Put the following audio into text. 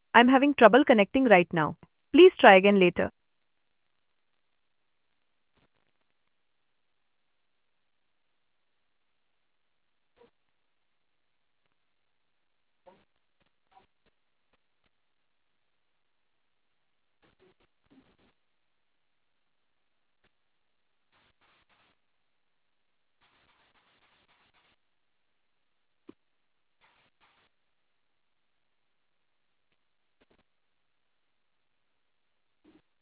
I'm having trouble connecting right now. Please try again later.